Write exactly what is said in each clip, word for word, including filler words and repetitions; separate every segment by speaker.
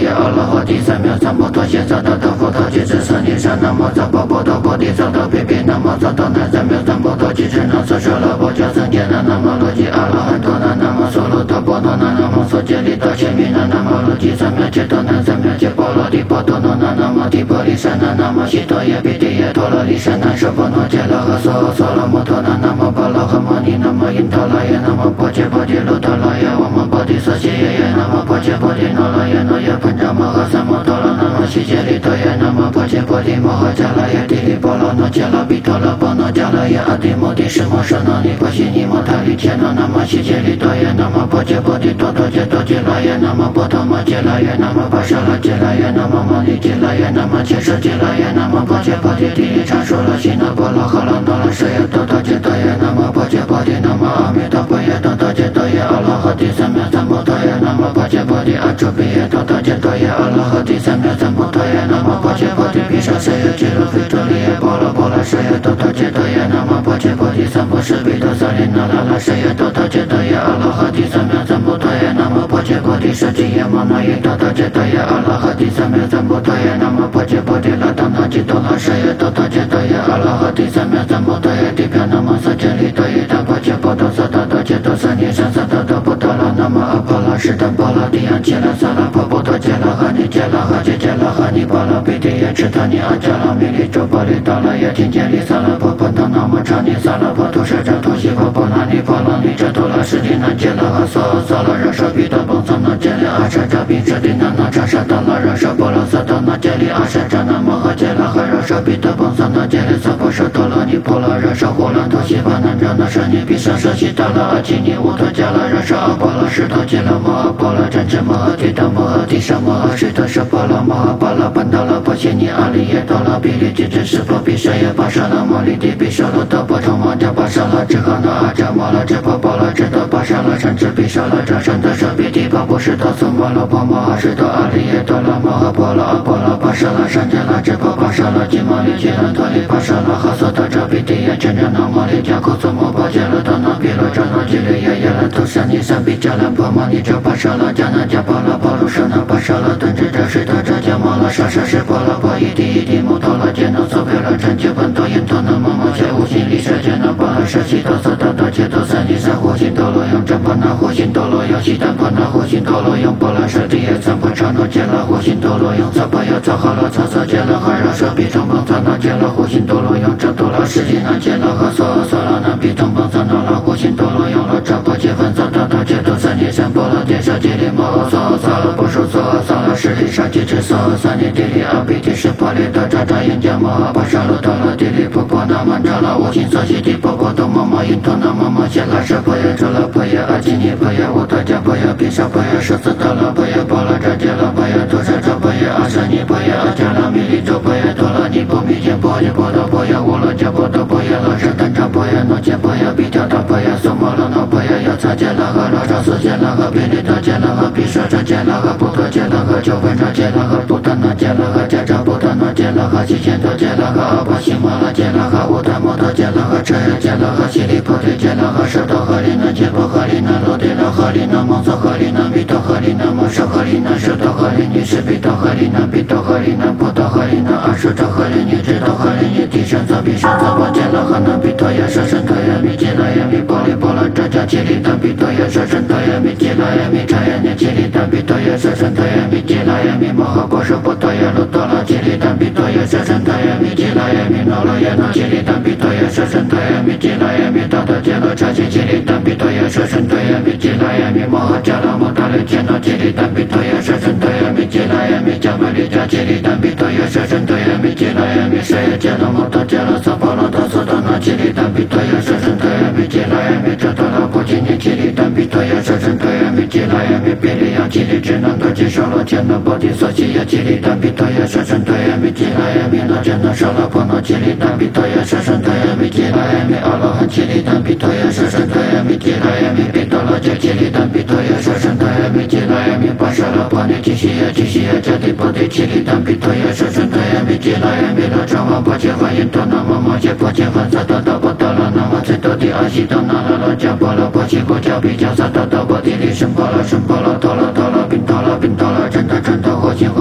Speaker 1: 耶阿罗哈提三藐三菩提现萨达达佛陀吉智舍尼沙南无萨婆诃多菩提萨埵毗毗南无萨埵那三藐三菩提吉智那瑟舍罗婆迦僧揭那南无罗吉阿罗汉多那南无娑罗多波多那南无娑揭利多切弥那南无罗吉三藐揭多那三藐揭波罗提波多那南无提婆利沙那南无悉多耶毗提耶陀罗利沙那舍婆那揭罗诃娑娑罗摩托那南无波罗诃摩尼南无因陀罗耶南无波揭波提卢陀罗耶我们波提娑悉耶耶南无波揭波提那罗耶那耶盘扎摩诃萨摩陀罗南无悉揭利多耶南无波揭波提摩诃迦罗耶提利波罗那揭罗毗陀罗波那迦罗耶阿提摩提什摩舍那尼婆悉尼摩他利揭那南无悉揭利多耶南无波揭波提多多揭多揭罗耶南无波陀摩揭罗耶南无巴沙罗揭罗耶南无摩尼揭罗耶南无切舍揭罗耶南无波揭波提提利禅说罗悉那波罗诃罗那罗舍耶多多揭多耶南无波揭波提南无阿弥陀佛耶多多揭多耶阿罗哈提三藐三菩提耶南无波揭波提阿朱毗耶多多揭多耶阿罗哈提三藐三菩提耶南无波揭波提毗沙舍耶揭罗非陀利耶波罗波罗舍耶多多揭多耶南无波揭波提三波舍毗多萨利那拉拉舍耶多多揭多耶阿罗哈提三藐三菩提耶南无波揭波提舍吉耶摩那耶多多揭多耶阿罗哈提三藐三菩提耶南无波揭波提拉达那吉多拉舍耶多多揭多耶阿罗哈提三藐三菩提耶地毗南无萨揭利多耶达波揭波多萨达多揭多萨尼山萨达多波多拉南无阿婆拉士达波拉提安揭拉萨拉婆波多揭拉哈尼揭拉哈揭揭拉哈尼波拉毗提耶智他尼阿迦拉弥利周波利达拉耶提揭利萨拉婆波多南无查尼萨拉婆图舍扎图西婆波那尼波拉尼遮多拉士提那揭拉哈娑萨拉热舍毗多波萨那揭利阿舍扎毗舍提那那扎舍达拉热舍波罗萨多那揭利阿舍扎那摩诃揭拉哈热舍毗多波萨那揭利萨婆舍多罗尼波罗热舍呼兰图西巴南扎那舍尼毗舍舍悉达拉阿基尼乌陀迦拉热舍阿波罗士多揭拉摩诃波罗真真摩诃提达摩诃提舍摩诃士多舍波罗摩诃波罗班达拉波悉尼阿利耶多拉毗利吉智士婆毗舍耶巴沙拉摩利提毗舍罗多波陀摩迦巴沙拉智哈那阿扎摩拉智婆波罗智多巴沙拉善智毗舍拉扎善德舍毗提婆波士多僧波罗婆摩诃士多阿利耶多拉摩诃波罗阿波罗巴沙拉善迦拉智婆巴沙拉吉摩利吉兰陀利巴沙拉哈索多扎毗提耶真真那摩利迦库佐摩波迦罗多那毗罗扎那吉利耶耶兰图舍尼三毗迦兰婆摩尼遮巴沙拉迦那迦波罗波罗舍那巴沙拉顿智遮士多遮迦摩罗沙沙士波罗波伊提伊提摩托罗揭那娑毗罗禅揭本多因陀那摩摩揭无心利舍揭那波罗舍悉多萨达多揭多三尼三护心多罗用真婆那护心多罗用悉单婆那护心多罗用波罗舍提耶三婆刹那揭那护心多罗用萨婆耶萨哈罗萨萨揭那哈热舍毗通邦萨那揭那护心多罗用遮多拉士提那揭那哈娑娑拉那毗通邦萨那拉护心多罗用罗遮婆揭梵萨达多揭多三尼三波罗揭舍揭利摩诃娑萨拉波说娑萨拉士利沙吉智娑三尼提利阿毗提舍婆利多扎扎因迦摩诃巴沙罗多罗提利婆婆那曼扎拉无心所悉提婆婆多摩摩因陀那摩摩揭拉舍婆耶遮拉婆耶阿基尼婆耶乌陀迦婆耶毗舍婆耶舍斯达拉婆耶波罗扎揭拉婆耶多舍遮婆耶阿舍尼婆耶阿迦拉弥利周婆耶多拉尼婆弥揭婆耶波多婆耶乌罗迦婆多婆耶拉舍丹扎婆耶那揭婆耶毗调达婆耶娑摩罗那婆耶亚擦揭拉哈罗扎斯揭拉哈毗利多揭拉哈毗舍遮揭拉哈波多揭拉哈九分扎揭拉哈布达那揭拉哈迦扎布达那揭拉哈悉犍多揭拉哈阿婆悉摩拉揭拉哈乌达摩多揭拉哈遮耶揭拉哈悉利菩提揭拉哈舍多诃利那揭婆诃利那罗帝罗诃利那摩娑诃利那弥多诃利那摩舍诃利那舍多诃利尼舍毗多诃利那毗多诃利那波多诃利那阿舍多诃利尼智多诃利尼提胜则毗胜则波揭拉哈那毗多耶舍身多耶弥揭拉耶弥波利波罗遮迦揭利那毗多耶舍身多耶弥揭拉耶弥查耶尼揭利那毗多耶舍身多耶弥揭拉耶弥摩诃波舍波多耶卢多拉揭利那毗多耶舍身多耶弥揭拉耶弥那罗耶那揭利那毗多耶舍身多耶弥揭拉耶弥大多揭罗查揭揭利那毗多耶舍身多耶弥揭拉耶弥摩诃迦拉摩达利揭那揭利那毗多耶舍身多耶弥揭拉耶弥迦摩利迦揭利那毗多耶舍身多耶弥揭拉耶弥舍耶揭那摩多揭罗萨婆罗多娑多那揭利那毗多耶舍身多耶弥揭拉耶弥遮多拉波揭尼揭利那毗多耶舍身多耶弥揭拉耶弥毗利亚揭利智那多揭舍罗揭那波提娑悉耶揭利那毗多耶舍身多耶弥揭拉耶弥那揭那舍拉婆那揭利那毗多耶舍身多耶弥揭拉耶弥阿罗汉揭利那毗多耶舍身多耶弥揭拉耶弥毗多罗揭揭利那毗多耶舍身多耶弥揭拉耶弥巴沙拉婆尼提悉耶提悉耶迦提波提揭利那毗多耶舍身多耶弥揭拉耶弥罗trang王波揭梵因陀那摩摩揭婆揭梵萨多多波多罗那摩揭多提阿悉多那罗罗迦波罗波揭波迦毗迦萨多多波提利胜波罗胜波罗多罗多罗宾陀罗宾陀罗真陀真陀火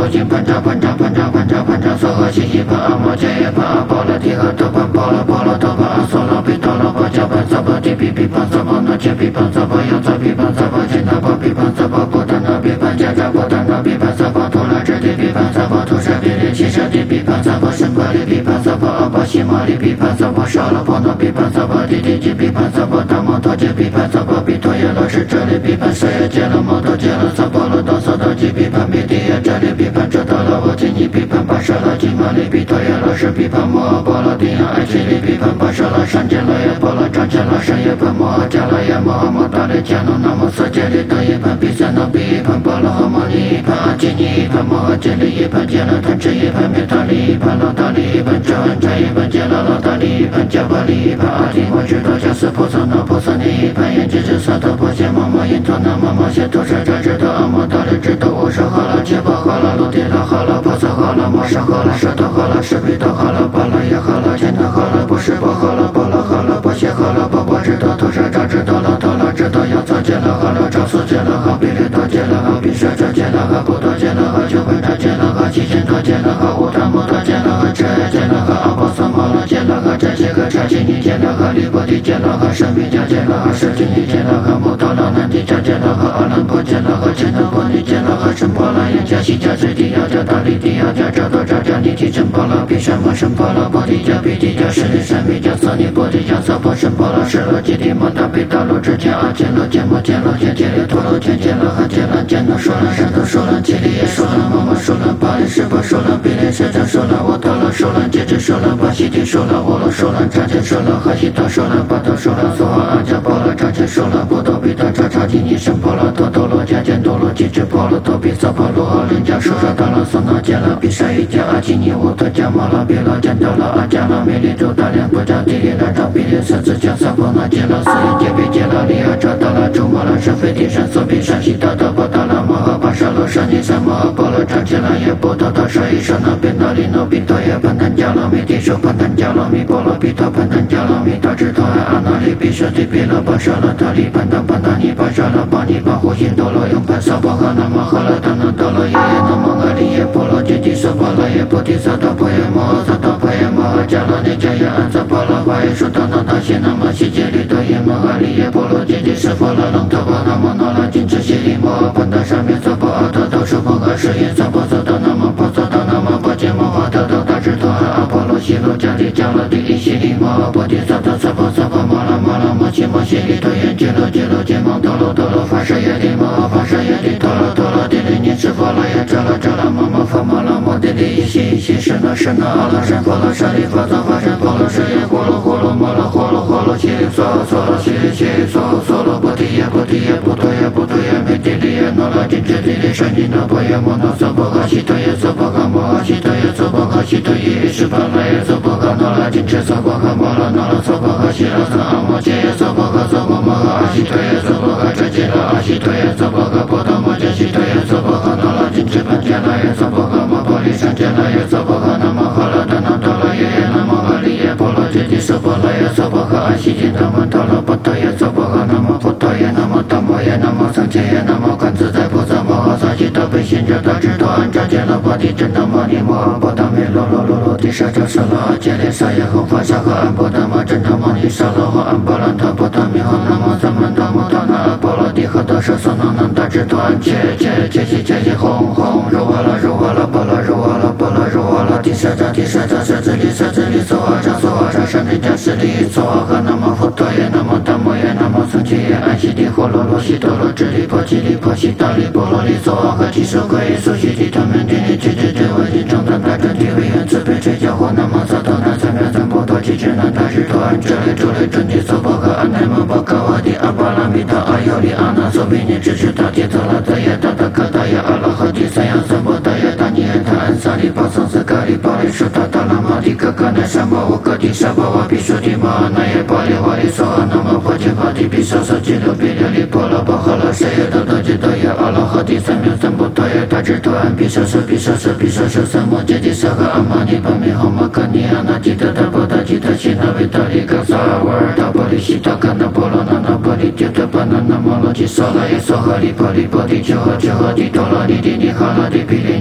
Speaker 1: 罗金盘查盘查盘查盘查盘查娑哈西西盘阿摩揭耶盘阿波罗提诃多盘波罗波罗多盘阿娑罗毗多罗波迦盘萨婆提毗毗盘萨婆那揭毗盘萨婆ယော萨毗盘萨婆揭那婆毗盘萨婆波达那毗盘迦扎波达那毗盘萨婆陀罗遮提毗盘萨婆陀舍毗利七舍提毗盘萨婆胜波利毗盘萨婆阿巴西摩利毗盘萨婆舍罗婆那毗盘萨婆提提揭毗盘萨婆达摩陀揭毗盘萨婆毗陀耶罗是遮利毗盘舍耶揭罗摩陀揭罗萨婆罗多娑多揭毗盘毗提耶遮利毗盘遮多罗我揭尼毗盘巴舍罗金摩利毗陀耶罗是毗盘摩诃波罗提亚爱揭利毗盘巴舍罗善揭罗耶波罗张揭罗善耶盘摩诃迦罗耶摩诃摩达利迦罗那摩瑟揭利多耶盘毗萨那毗盘波罗诃摩尼盘阿揭尼盘摩诃揭利耶盘揭罗贪嗔耶盘灭达利盘罗达利盘遮安扎耶盘揭罗罗达利盘迦巴利盘阿提摩智多迦斯婆娑那婆娑尼盘耶智智萨多婆伽摩摩因陀那摩摩羯陀舍遮智多阿摩达利智多无舍哈拉揭巴哈拉罗提拉哈拉婆娑哈拉摩舍哈拉舍多哈拉舍毗多哈拉巴拉耶哈拉揭那哈拉波什波哈拉波罗哈拉波谢哈拉波波智多陀舍扎智多拉多拉智多亚萨揭拉哈拉扎苏揭拉哈比利多揭拉哈比舍遮揭拉哈波多揭拉哈九本扎揭拉哈七千多揭拉哈乌达摩多揭拉哈遮揭拉哈阿波萨摩罗揭拉哈遮揭诃扎基尼揭拉哈利波提揭拉哈舍密迦揭拉哈舍基尼揭拉哈摩多拉南提迦揭拉哈阿兰婆揭拉哈揭那婆尼揭拉哈圣波拉耶迦西迦最提亚迦达利提亚迦遮多扎迦尼提圣波拉毗舍摩圣波拉波提迦毗提迦舍利舍密迦瑟尼波提迦萨婆圣波拉舍罗基提摩达毗达罗遮迦阿揭罗揭摩揭罗揭揭利陀罗揭揭拉哈揭拉揭那说拉善多说拉基利耶说拉摩摩说拉巴利舍波说拉比利舍迦说拉我陀罗说拉揭智说拉巴西提说拉我罗说拉扎揭说拉哈西达说拉巴多说拉娑哈阿迦波罗扎揭说拉波多毗达扎扎基尼圣波罗多多罗迦坚多罗基智波罗多毗萨婆罗哈林迦说说达拉娑那揭拉毗舍伊迦阿基尼乌特迦摩拉毗罗坚多罗阿迦拉美利周达连波迦提利拉扎毗利舍子迦萨婆那揭拉斯耶揭毗揭拉利亚扎达拉朱摩拉舍菲提山所毗山西达达波达拉摩诃巴舍罗舍尼三摩诃波罗扎揭拉耶波多多舍伊舍那毗那利那毗多耶盘檀迦罗弥提舍盘檀迦罗弥波罗毗多盘檀迦罗弥达智多阿那利毗舍提毗勒巴舍勒达利盘檀盘檀尼巴舍勒巴尼巴呼辛多罗拥盘萨婆诃那摩诃勒达那多罗耶耶那摩诃利耶波罗揭谛舍波罗耶波提萨多婆耶摩诃萨多婆耶摩诃迦罗尼迦耶安萨婆罗花耶说达那达谢那摩悉揭利多耶摩诃利耶波罗揭谛舍波罗楞陀婆那摩那拉金智悉利摩诃盘达沙弥萨婆阿多多说摩诃舍耶萨婆萨达那摩婆萨达那摩婆揭摩诃达多达智多阿波罗悉罗迦利迦罗帝利悉利摩诃波提萨多萨婆萨婆摩拉摩拉摩揭摩悉利多耶揭罗揭罗揭摩多罗多罗法舍耶利摩诃法舍耶利多罗多罗帝利尼舍婆罗耶遮罗遮罗摩摩佛摩拉摩帝利依悉依悉舍那舍那阿拉善婆罗舍利佛သော法善婆罗舍耶呼罗呼罗摩罗呼罗呼罗悉利娑娑罗悉利悉利娑娑罗波提耶波提耶波多耶波多耶弥帝利耶那拉金智帝利舍尼那婆耶摩那娑婆诃悉多耶娑婆诃摩诃悉多耶娑婆诃悉多耶释巴拉耶娑婆诃那拉金智娑婆诃摩拉那拉娑婆诃悉拉萨阿摩揭耶娑婆诃娑婆摩诃阿悉多耶娑婆诃遮揭拉阿悉多耶娑婆诃波多摩揭悉多耶娑婆诃那拉金智盘揭拉耶娑婆诃摩婆利善揭拉耶娑婆诃那摩诃勒达那多罗耶耶那摩诃利耶波罗揭谛舍波罗耶娑婆诃阿悉提那摩多罗波多耶娑婆诃那摩波多耶那摩大摩耶那摩僧伽耶那摩观自在菩萨摩诃萨悉多悲心者大智多安扎揭罗波提真那摩尼摩诃波达弥罗罗罗罗提舍遮舍罗阿揭利萨耶诃法萨诃安波达摩真那摩尼萨罗诃安波兰陀波达弥诃那摩萨曼达摩达那阿波罗提诃多舍娑那那大智多安揭揭揭悉揭悉吽吽如哇啦如哇啦波罗如哇啦波罗如哇啦提舍扎提舍扎舍子利舍子利娑哈扎娑哈扎舍利迦舍利娑哈那摩佛陀耶那摩达摩耶那摩僧伽耶安悉提呼罗罗悉多罗智利波吉利波悉达利波罗利娑哈提舍归耶娑悉提他们地利智智智慧提正等大正体为愿慈悲垂教护那摩萨多那三藐三菩提智智那大智多安遮利主利准提娑婆诃安那摩巴嘎瓦提阿巴拉弥达阿尤利阿那娑毗尼智智大提则拉则耶达达嘎达耶阿拉哈提三藐三菩提耶达尼耶达安萨利巴僧斯嘎利巴利舍达达拉玛提嘎嘎那萨摩乌嘎提萨巴瓦比舍提玛那耶巴利瓦利娑哈那摩婆揭巴提比萨萨吉罗比利利波罗巴哈拉舍耶达达吉多耶阿拉哈提三藐三菩提耶大智多安比萨舍比萨舍比萨舍三摩揭谛萨诃阿玛尼巴弥诃摩诃尼阿那吉达达波达吉达西那维达利嘎萨瓦尔达波利悉达嘎那波罗那那波利提达巴那那摩罗吉萨拉耶娑哈利波利波提丘诃丘诃提多罗尼提尼哈拉提毗利尼提摩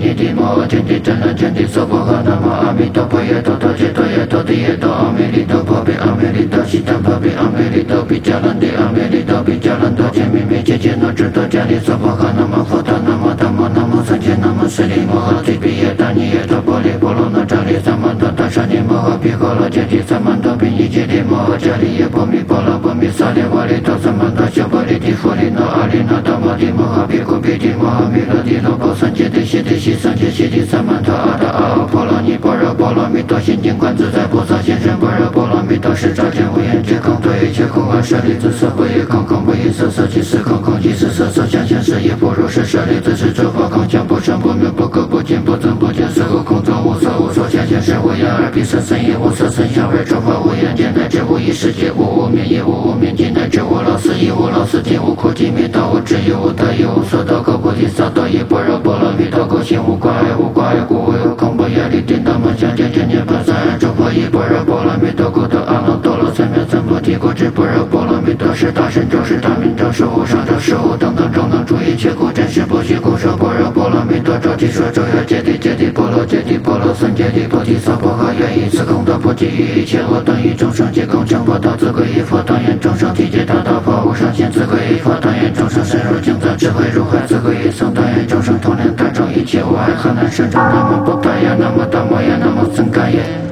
Speaker 1: 摩揭谛真人揭谛娑婆诃。南无阿弥陀佛耶陀陀揭陀耶陀地耶陀阿弥利多婆毗阿弥利多悉达婆毗阿弥利多毗迦兰帝阿弥利多毗迦兰多揭弥弥揭揭诺智多迦利娑婆诃。南无佛陀南无达摩南无僧伽南无舍利摩诃提毗耶达尼耶陀婆利波罗那扎利萨曼多达沙尼摩诃毗诃罗揭谛萨曼多毗尼揭谛摩诃迦利耶波弥波罗波弥萨利瓦利多萨曼多修波利提佛利那阿利那达摩提摩诃毗咕毗提摩诃弥勒提罗波三揭谛悉谛悉三揭悉谛萨曼多阿达阿耨波罗尼般若波罗蜜多心经观自在菩萨现身般若波罗蜜多时照见无眼界空对一切空而舍利子色不异空空不异色色即是空空即是色色相现是亦不如是舍利子是诸法空相不生不灭不垢不净不增不减色无空中无色无所相现是无眼耳鼻舌身意无色身香味触法无眼见乃至无意识界无无明亦无无明尽乃至无老死亦无老死尽无苦尽灭道无智亦无得亦无所得垢菩提萨埵亦般若波罗蜜多垢心无挂碍无挂碍故无有空不业力颠倒梦想见见涅槃三人诸佛亦般若波罗蜜多故得阿耨多罗三藐三菩提故知般若波罗蜜多是大神咒是大明咒是无上咒是无等等中能住一切故真实不虚故说般若波罗蜜多咒即说咒要揭谛揭谛波罗揭谛波罗僧揭谛菩提萨婆诃愿以此功德普济于一切恶等于众生皆共成佛道自归依佛当愿众生体解大道佛无上限自归依佛当愿众生深入精藏智慧如海自归依僧当愿众生同量大众一切无碍何难生者南无布达耶南无达摩耶南无僧伽耶